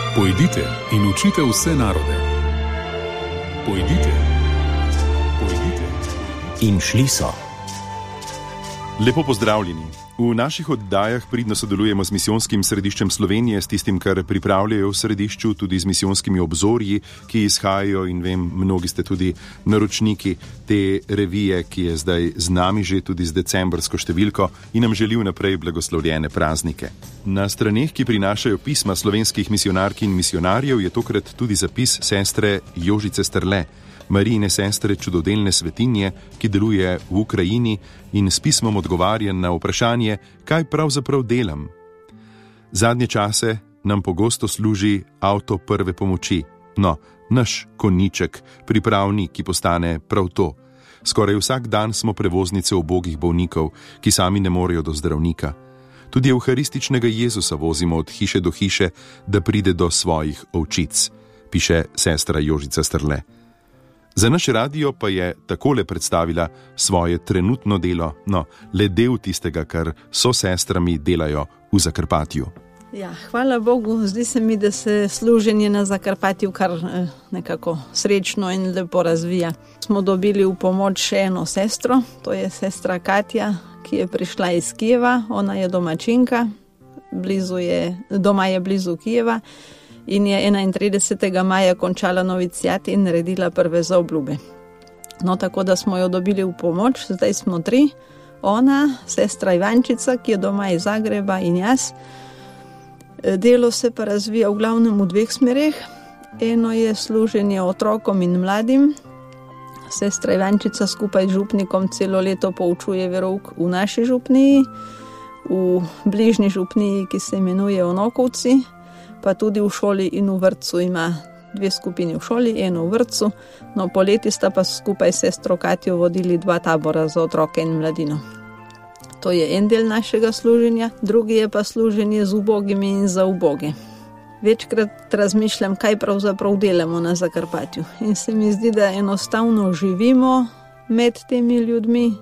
Pojdite in učite vse narode. Pojdite. In šli so. Lepo pozdravljeni. V naših oddajah pridno sodelujemo z Misijonskim središčem Slovenije, s tistim, kar pripravljajo v središču, tudi z misijskimi obzorji, ki izhajajo, in vem, mnogi ste tudi naročniki te revije, ki je zdaj z nami že tudi z decembrsko številko in nam želi vnaprej blagoslovljene praznike. Na straneh, ki prinašajo pisma slovenskih misionark in misionarjev, je tokrat tudi zapis sestre Jožice Strle, Marijine sestre čudodelne svetinje, ki deluje v Ukrajini in s pismom odgovarja na vprašanje, kaj pravzaprav delam. Zadnje čase nam pogosto služi avto prve pomoči. No, naš konjiček, pripravnik, ki postane prav to. Skoraj vsak dan smo prevoznice ubogih bolnikov, ki sami ne morejo do zdravnika. Tudi evharističnega Jezusa vozimo od hiše do hiše, da pride do svojih ovčic, piše sestra Jožica Strle. Za naš radio pa je takole predstavila svoje trenutno delo, no, le del tistega, kar so sestrami delajo v Zakarpatju. Ja, hvala Bogu, zdi se mi, da se služenje na Zakarpatju kar nekako srečno in lepo razvija. Smo dobili v pomoč še eno sestro, to je sestra Katja, ki je prišla iz Kijeva, ona je domačinka, doma je blizu Kijeva. In je 31. maja končala novicijat in naredila prve zaobljube. No, tako da smo jo dobili v pomoč, zdaj smo 3. Ona, sestra Ivančica, ki je doma iz Zagreba, in jaz. Delo se pa razvija v glavnem v 2 smereh. Eno je služenje otrokom in mladim. Sestra Ivančica skupaj z župnikom celo leto poučuje verouk v naši župniji, v bližnji župniji, ki se imenuje Onokovci, pa tudi v šoli in v vrtcu ima 2 skupini v šoli, eno v vrtcu. No, poleti sta pa skupaj s sestro Katjo vodili 2 tabora za otroke in mladino. To je en del našega služenja, drugi je pa služenje z ubogimi in za uboge. Večkrat razmišljam, kaj pravzaprav delamo na Zakarpatju. In se mi zdi, da enostavno živimo med temi ljudmi,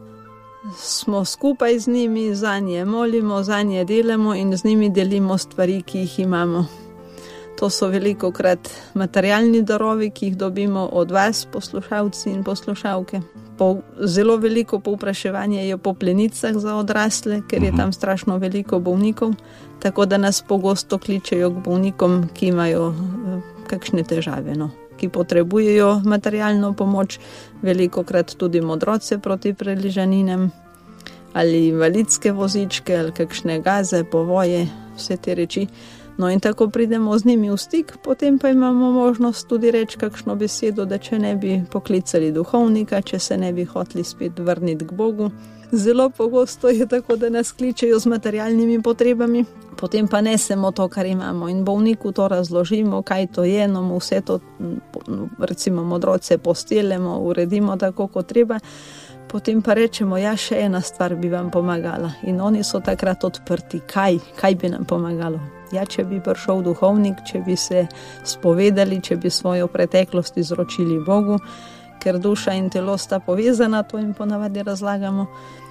smo skupaj z njimi, zanje molimo, zanje delamo in z njimi delimo stvari, ki jih imamo. To so velikokrat materialni darovi, ki jih dobimo od vas, poslušalci in poslušalke. Zelo veliko povpraševanje je po plenicah za odrasle, ker je tam strašno veliko bolnikov, tako da nas pogosto kličejo k bolnikom, ki imajo kakšne težave, no, ki potrebujejo materialno pomoč, velikokrat tudi modroce proti preližaninam, ali invalidske vozičke, ali kakšne gaze, povoje, vse te reči. No, in tako pridemo z njimi v stik, potem pa imamo možnost tudi reči kakšno besedo, da če ne bi poklicali duhovnika, če se ne bi hoteli spet vrniti k Bogu. Zelo pogosto je tako, da nas kličejo z materialnimi potrebami, potem pa nesemo to, kar imamo, in bolniku to razložimo, kaj to je, no, mu vse to, recimo modroce postelemo, uredimo tako, kot treba, potem pa rečemo, ja, še ena stvar bi vam pomagala. In oni so takrat odprti, kaj bi nam pomagalo. Ja, če bi prišel duhovnik, če bi se spovedali, če bi svojo preteklost izročili Bogu, ker duša in telo sta povezana, to jim ponavadi razlagamo.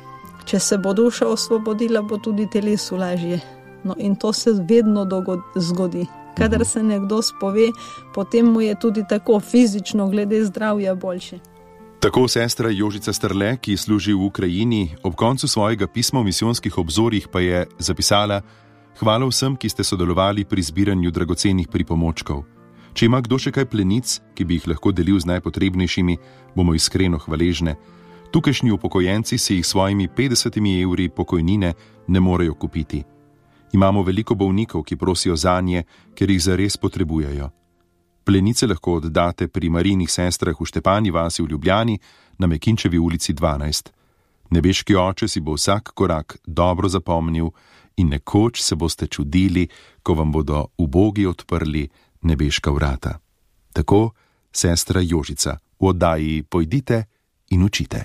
Če se bo duša osvobodila, bo tudi telesu lažje. No, in to se vedno zgodi. Kadar se nekdo spove, potem mu je tudi tako fizično glede zdravja boljše. Tako sestra Jožica Strle, ki služi v Ukrajini, ob koncu svojega pisma v misijskih obzorjih pa je zapisala: hvala vsem, ki ste sodelovali pri zbiranju dragocenih pripomočkov. Če ima kdo še kaj plenic, ki bi jih lahko delil z najpotrebnejšimi, bomo iskreno hvaležne. Tukajšnji upokojenci si jih svojimi 50 evri pokojnine ne morejo kupiti. Imamo veliko bolnikov, ki prosijo zanje, ker jih zares potrebujejo. Plenice lahko oddate pri Marijinih sestrah v Štepani vasi v Ljubljani na Mekinčevi ulici 12. Nebeški oče si bo vsak korak dobro zapomnil in nekoč se boste čudili, ko vam bodo ubogi odprli nebeška vrata. Tako sestra Jožica v oddaji Pojdite in učite.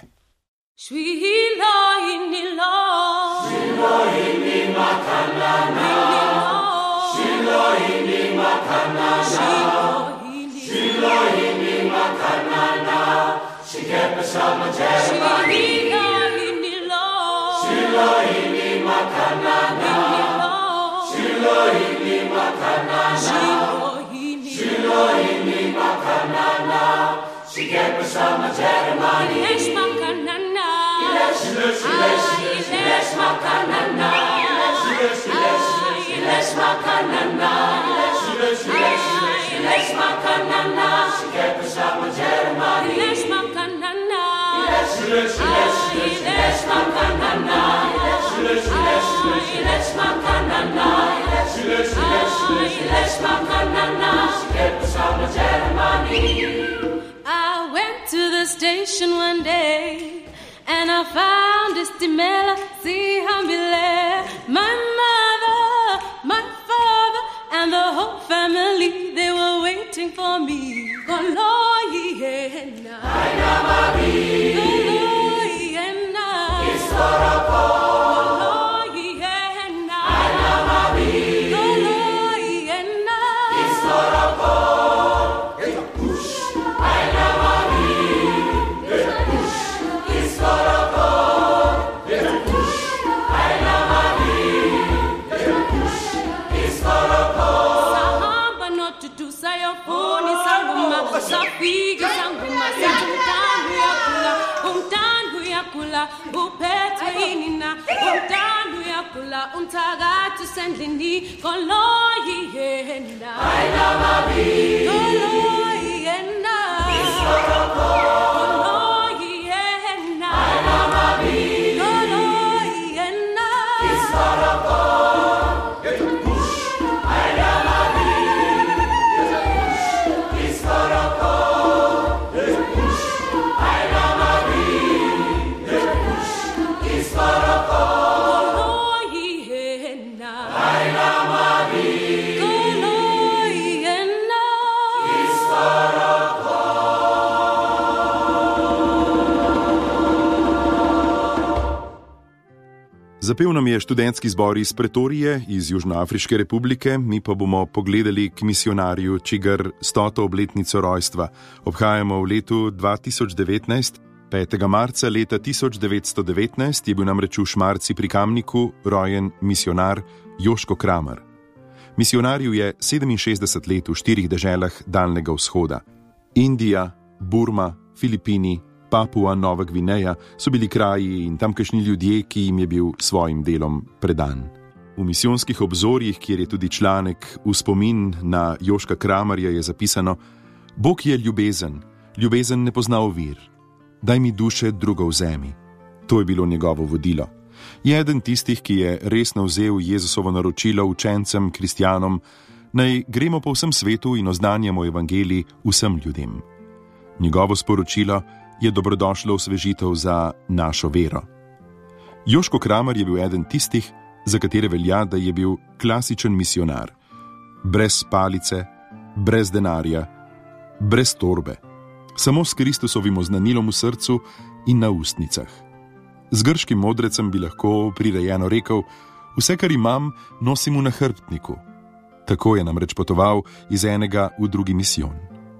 Shilohini makanana I went to the station one day and I found this Timela, see how me lay. My mother, my father, and the whole family, they were waiting for me. Untagatu sendini koloi yenda aina mabi koloi yenda iskoroko koloi yenda aina mabi koloi yenda iskoroko push aina mabi iskoroko push aina mabi push iskoroko Zapel nam je študentski zbor iz Pretorije, iz Južnoafriške republike, mi pa bomo pogledali k misionarju, čigar 100. obletnico rojstva obhajamo v letu 2019. 5. marca leta 1919 je bil namreč v Šmarci pri Kamniku rojen misionar Joško Kramer. Misionarju je 67 let v 4 deželah Daljnega vzhoda. Indija, Burma, Filipini, Papua Nova Gvineja so bili kraji in tamkajšnji ljudje, ki jim je bil svojim delom predan. V misijonskih obzorjih, kjer je tudi članek v spomin na Joška Kramerja, je zapisano: Bog je ljubezen, ljubezen ne pozna ovir. Daj mi duše drugo vzemi. To je bilo njegovo vodilo. Je eden tistih, ki je resno vzel Jezusovo naročilo učencem, kristjanom, naj gremo po vsem svetu in oznanjamo evangelij vsem ljudem. Njegovo sporočilo je dobrodošlo osvežitev za našo vero. Joško Kramer je bil eden tistih, za katere velja, da je bil klasičen misionar. Brez palice, brez denarja, brez torbe. Samo s Kristusovim oznanilom v srcu in na ustnicah. Z grškim modrecem bi lahko prirejeno rekel: vse, kar imam, nosim v nahrbtniku. Tako je namreč potoval iz enega v drugi misijon.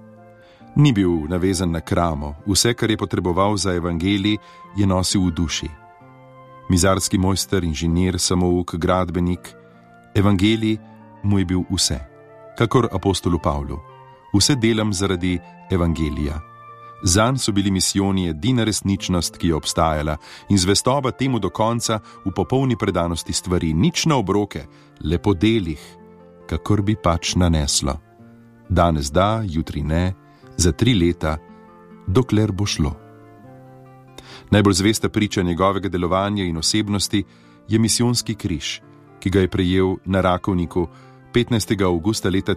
Ni bil navezan na kramo, vse, kar je potreboval za evangelij, je nosil v duši. Mizarski mojster, inženir, samouk, gradbenik, evangelij mu je bil vse, kakor apostolu Pavlu. Vse delam zaradi evangelija. Zanj so bili misijoni edina resničnost, ki je obstajala, in zvestoba temu do konca v popolni predanosti stvari, nič na obroke, le po delih, kakor bi pač naneslo. Danes da, jutri ne, za 3 leta, dokler bo šlo. Najbolj zvesta priča njegovega delovanja in osebnosti je misijonski križ, ki ga je prejel na Rakovniku 15. avgusta leta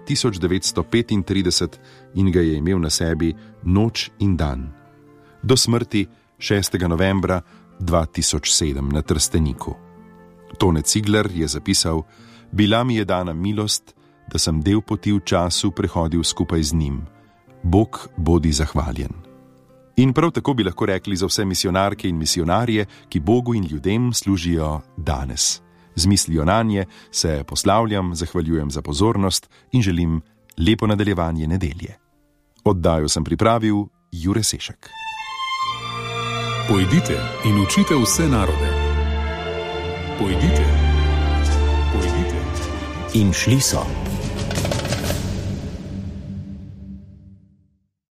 1935 in ga je imel na sebi noč in dan. Do smrti 6. novembra 2007 na Trsteniku. Tone Cigler je zapisal: bila mi je dana milost, da sem del poti v času prehodil skupaj z njim. Bog bodi zahvaljen. In prav tako bi lahko rekli za vse misionarke in misionarje, ki Bogu in ljudem služijo danes. Z mislijo nanje se poslavljam, zahvaljujem za pozornost in želim lepo nadaljevanje nedelje. Oddajo sem pripravil Jure Sešek. Pojdite in učite vse narode. Pojdite. In šli so.